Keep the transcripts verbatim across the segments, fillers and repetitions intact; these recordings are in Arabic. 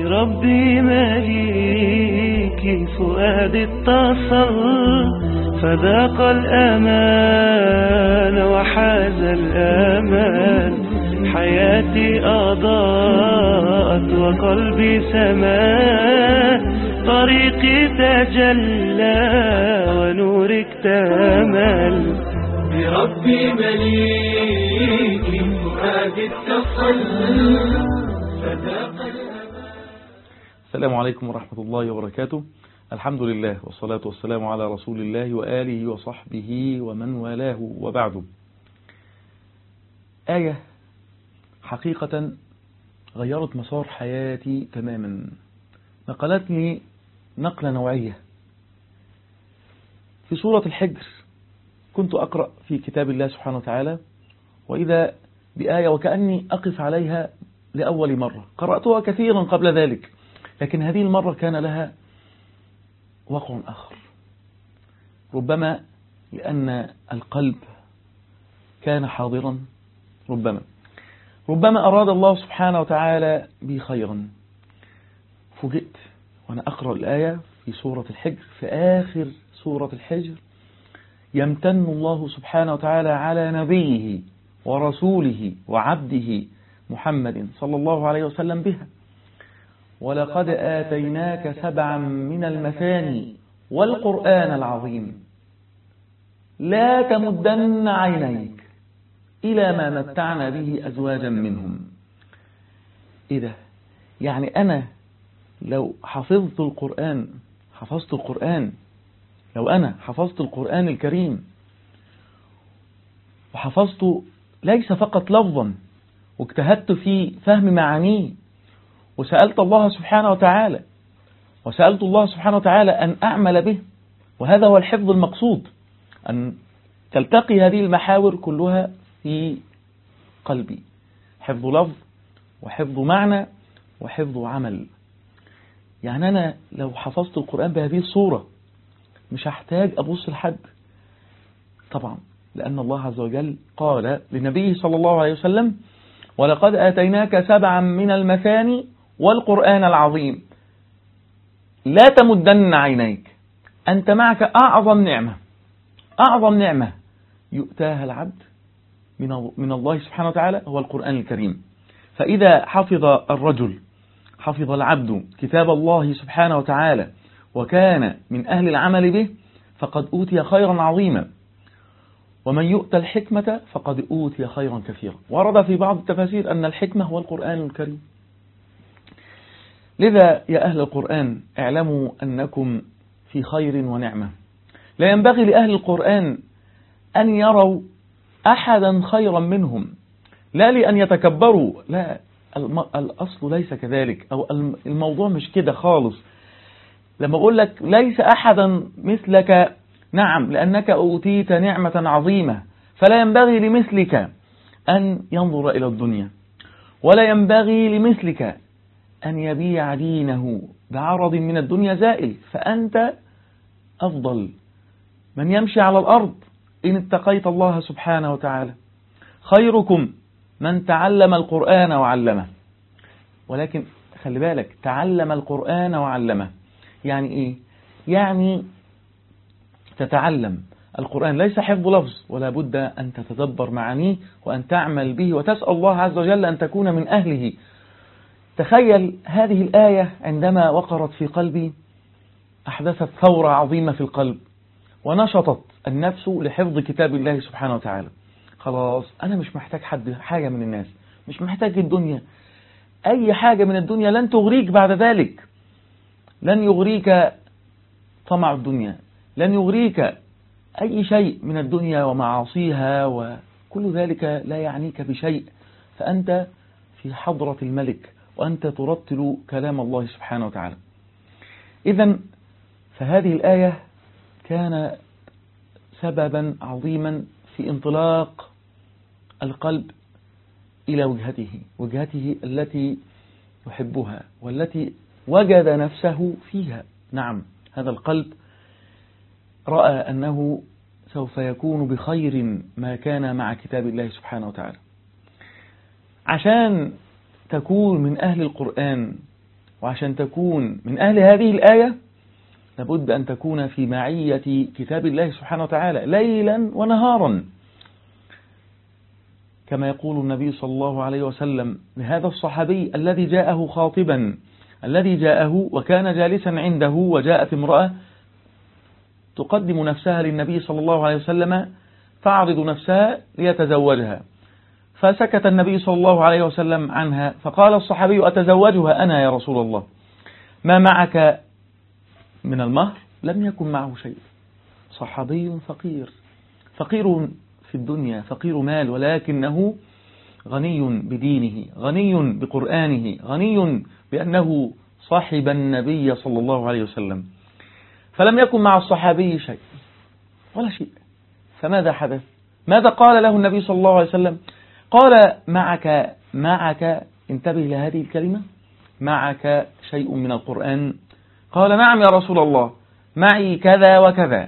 بربي مليكي فؤاد اتصل فذاق الأمان وحاز الأمان حياتي أضاءت وقلبي سما طريقي تجلى ونورك تمل بربي مليكي فؤاد اتصل فذاق الأمان. السلام عليكم ورحمة الله وبركاته. الحمد لله والصلاة والسلام على رسول الله وآله وصحبه ومن والاه وبعده. آية حقيقة غيرت مسار حياتي تماما، نقلتني نقلة نوعية. في سورة الحجر كنت أقرأ في كتاب الله سبحانه وتعالى، وإذا بآية وكأني أقف عليها لأول مرة. قرأتها كثيرا قبل ذلك، لكن هذه المرة كان لها وقع آخر، ربما لأن القلب كان حاضرا، ربما ربما أراد الله سبحانه وتعالى بي خيرا. فوجئت وأنا أقرأ الآية في سورة الحجر، في آخر سورة الحجر يمتن الله سبحانه وتعالى على نبيه ورسوله وعبده محمد صلى الله عليه وسلم بها: ولقد آتيناك سبعا من المثاني والقرآن العظيم لا تمدن عينيك إلى ما متعنا به أزواجا منهم. إيه ده؟ يعني أنا لو حفظت القرآن حفظت القرآن لو أنا حفظت القرآن الكريم وحفظت ليس فقط لفظا، واجتهدت في فهم معانيه، وسألت الله سبحانه وتعالى وسألت الله سبحانه وتعالى أن أعمل به، وهذا هو الحفظ المقصود، أن تلتقي هذه المحاور كلها في قلبي: حفظ لفظ وحفظ معنى وحفظ عمل. يعني أنا لو حفظت القرآن بهذه الصورة مش هحتاج أبص لحد، طبعا لأن الله عز وجل قال لنبيه صلى الله عليه وسلم: ولقد آتيناك سبعا من المثاني والقرآن العظيم لا تمدن عينيك. أنت معك أعظم نعمة أعظم نعمة يؤتاها العبد من الله سبحانه وتعالى، هو القرآن الكريم. فإذا حفظ الرجل حفظ العبد كتاب الله سبحانه وتعالى وكان من أهل العمل به فقد أوتي خيرا عظيما، ومن يؤتى الحكمة فقد أوتي خيرا كثيرا. ورد في بعض التفاسير أن الحكمة هو القرآن الكريم. لذا يا أهل القرآن اعلموا أنكم في خير ونعمة. لا ينبغي لأهل القرآن أن يروا أحدا خيرا منهم، لا لأن يتكبروا، لا، الأصل ليس كذلك، أو الموضوع مش كده خالص. لما أقول لك ليس أحدا مثلك، نعم، لأنك أوتيت نعمة عظيمة، فلا ينبغي لمثلك أن ينظر إلى الدنيا، ولا ينبغي لمثلك أن يبيع دينه بعرض من الدنيا زائل. فأنت أفضل من يمشي على الأرض إن اتقيت الله سبحانه وتعالى. خيركم من تعلم القرآن وعلمه. ولكن خلي بالك، تعلم القرآن وعلمه يعني إيه؟ يعني تتعلم القرآن ليس حفظ لفظ، ولا بد أن تتدبر معانيه وأن تعمل به وتسأل الله عز وجل أن تكون من أهله. تخيل هذه الآية عندما وقرت في قلبي أحدثت ثورة عظيمة في القلب، ونشطت النفس لحفظ كتاب الله سبحانه وتعالى. خلاص أنا مش محتاج حد حاجة من الناس، مش محتاج الدنيا، أي حاجة من الدنيا لن تغريك بعد ذلك. لن يغريك طمع الدنيا، لن يغريك أي شيء من الدنيا ومعاصيها، وكل ذلك لا يعنيك بشيء. فأنت في حضرة الملك وأنت ترتل كلام الله سبحانه وتعالى. إذن فهذه الآية كان سببا عظيما في انطلاق القلب إلى وجهته وجهته التي يحبها والتي وجد نفسه فيها. نعم، هذا القلب رأى أنه سوف يكون بخير ما كان مع كتاب الله سبحانه وتعالى. عشان تكون من أهل القرآن وعشان تكون من أهل هذه الآية لابد أن تكون في معية كتاب الله سبحانه وتعالى ليلا ونهارا، كما يقول النبي صلى الله عليه وسلم لهذا الصحابي الذي جاءه خاطبا، الذي جاءه وكان جالسا عنده، وجاءت امرأة تقدم نفسها للنبي صلى الله عليه وسلم تعرض نفسها ليتزوجها، فسكت النبي صلى الله عليه وسلم عنها، فقال الصحابي أتزوجها أنا يا رسول الله، ما معك من المهر؟ لم يكن معه شيء، صحابي فقير، فقير في الدنيا، فقير مال، ولكنه غني بدينه، غني بقرآنه، غني بأنه صاحب النبي صلى الله عليه وسلم. فلم يكن مع الصحابي شيء ولا شيء، فماذا حدث؟ ماذا قال له النبي صلى الله عليه وسلم؟ قال معك معك انتبه لهذه الكلمة، معك شيء من القرآن؟ قال نعم يا رسول الله، معي كذا وكذا.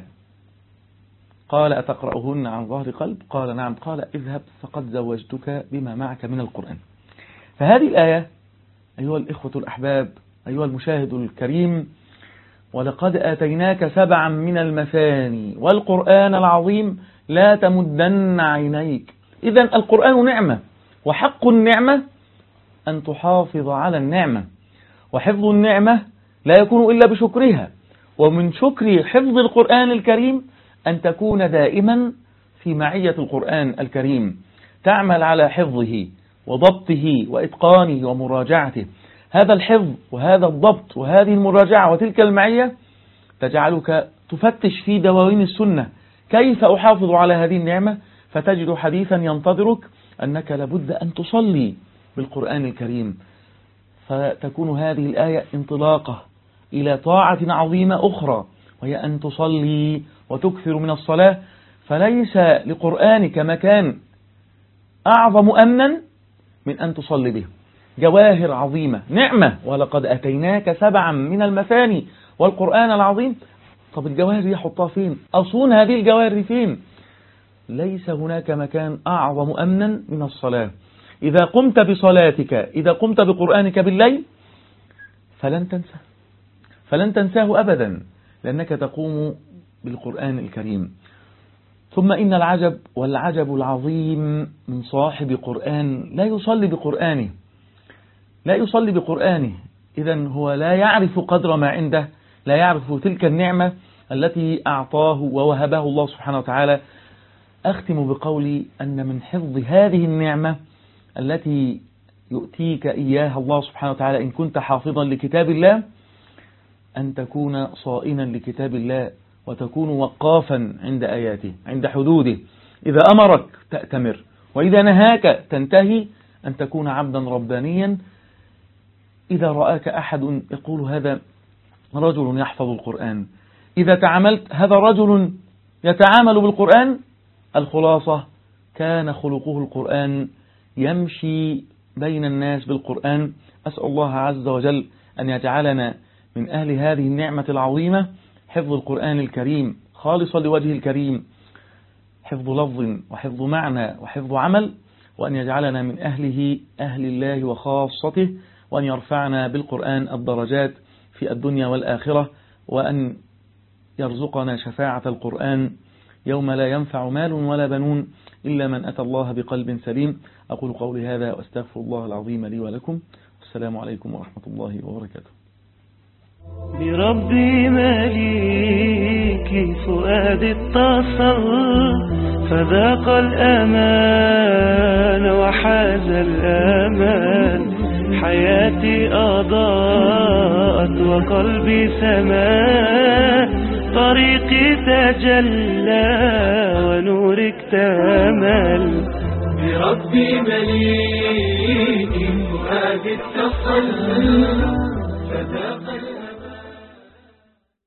قال أتقرأهن عن ظهر قلب؟ قال نعم. قال اذهب فقد زوجتك بما معك من القرآن. فهذه الآية أيها الإخوة الأحباب، أيها المشاهد الكريم، ولقد آتيناك سبعا من المثاني والقرآن العظيم لا تمدن عينيك. إذن القرآن نعمة، وحق النعمة أن تحافظ على النعمة، وحفظ النعمة لا يكون إلا بشكرها، ومن شكر حفظ القرآن الكريم أن تكون دائما في معية القرآن الكريم، تعمل على حفظه وضبطه وإتقانه ومراجعته. هذا الحفظ وهذا الضبط وهذه المراجعة وتلك المعية تجعلك تفتش في دواوين السنة كيف أحافظ على هذه النعمة، فتجد حديثا ينتظرك أنك لابد أن تصلي بالقرآن الكريم، فتكون هذه الآية انطلاقة إلى طاعة عظيمة أخرى، وهي أن تصلي وتكثر من الصلاة. فليس لقرآنك مكان أعظم أمنا من أن تصلي به. جواهر عظيمة، نعمة، ولقد أتيناك سبعا من المثاني والقرآن العظيم. طب الجواهر دي حطها فين؟ أصون هذه الجواهر فين؟ ليس هناك مكان أعظم أمنا من الصلاة. إذا قمت بصلاتك، إذا قمت بقرآنك بالليل فلن تنسى فلن تنساه أبدا، لأنك تقوم بالقرآن الكريم. ثم إن العجب والعجب العظيم من صاحب قرآن لا يصلي بقرآنه لا يصلي بقرآنه إذن هو لا يعرف قدر ما عنده، لا يعرف تلك النعمة التي أعطاه ووهبه الله سبحانه وتعالى. أختم بقولي أن من حفظ هذه النعمة التي يؤتيك إياها الله سبحانه وتعالى إن كنت حافظا لكتاب الله، أن تكون صائنا لكتاب الله، وتكون وقافا عند آياته، عند حدوده. إذا أمرك تأتمر، وإذا نهاك تنتهي، أن تكون عبدا ربانيا. إذا رآك أحد يقول هذا رجل يحفظ القرآن، إذا تعاملت هذا رجل يتعامل بالقرآن، الخلاصة كان خلقه القرآن، يمشي بين الناس بالقرآن. أسأل الله عز وجل أن يجعلنا من أهل هذه النعمة العظيمة، حفظ القرآن الكريم خالصا لوجه الكريم، حفظ لفظ وحفظ معنى وحفظ عمل، وأن يجعلنا من أهله أهل الله وخاصته، وأن يرفعنا بالقرآن الدرجات في الدنيا والآخرة، وأن يرزقنا شفاعة القرآن يوم لا ينفع مال ولا بنون إلا من أتى الله بقلب سليم. أقول قولي هذا وأستغفر الله العظيم لي ولكم، والسلام عليكم ورحمة الله وبركاته. بربي مليك فؤاد اتصل، فذاق الأمان وحاز الأمان، حياتي أضاءت وقلبي سما، طريقي تجلى ونورك تمل. بربي مليك فؤاد اتصل، فذاق